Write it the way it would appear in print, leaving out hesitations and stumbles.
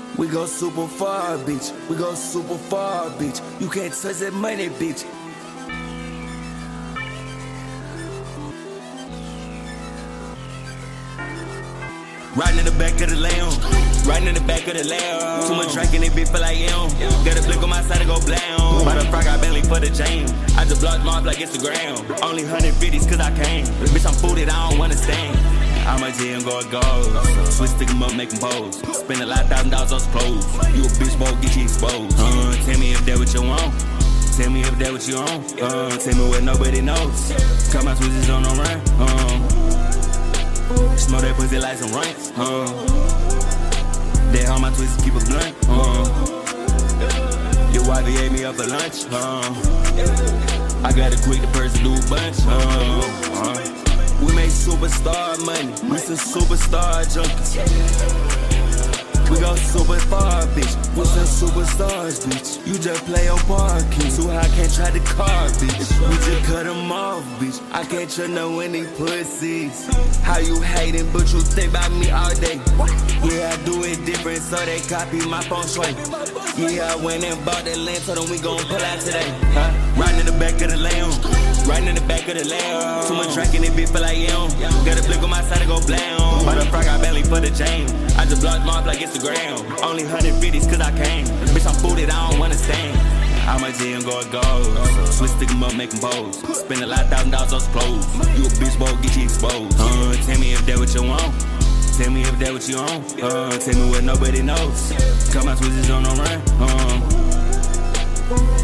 We go super far, bitch. We go super far, bitch. You can't touch that money, bitch. Riding in the back of the lamb, riding in the back of the lamb. Too much drinking, it bitch feel like Got a blick on my side to go blam. By the frock, I Bentley for the chain. I just blocked them off like Instagram. Only 150s cause I came. Bitch, I'm fooded, I don't wanna stand. I'm a G and go a gold. Switch, stick 'em up, make 'em pose. Spend a lot of $1,000 on some clothes. You a bitch, boy, get you exposed. Tell me if that what you want. Tell me if that what you on. Tell me what nobody knows. Cut my switches on the run. Smoke that pussy like some ranks. They all my twists keep a blunt. Your wife ate me up for lunch. I gotta quit the person do a bunch. We make superstar money. We some superstar junkies. We go super far, bitch. We some superstars, bitch. You just play your part, kid. Too high, can't try the car, bitch. We just cut them off, bitch. I can't trust no any pussies. How you hating, but you think about me all day. Yeah, I do it different, so they copy my feng shui. Yeah, I went and bought that land, so then we gon' pull out today. Riding in the back of the lamb, riding in the back of the lamb. Too much drinking, it bitch feel like Got a blick on my side to go blam. By the frock, I Bentley for the chain. I just blocked them off like Instagram. Only 150s cause I came. Bitch, I'm fooded, I don't wanna stand. I'm a G and go a gold. Switch, stick 'em up, make 'em pose. Spend a lot of $1,000 on some clothes. You a bitch, boy, get you exposed. Tell me if that what you want. Tell me if that what you on. Tell me what nobody knows. Cut my switches on the run.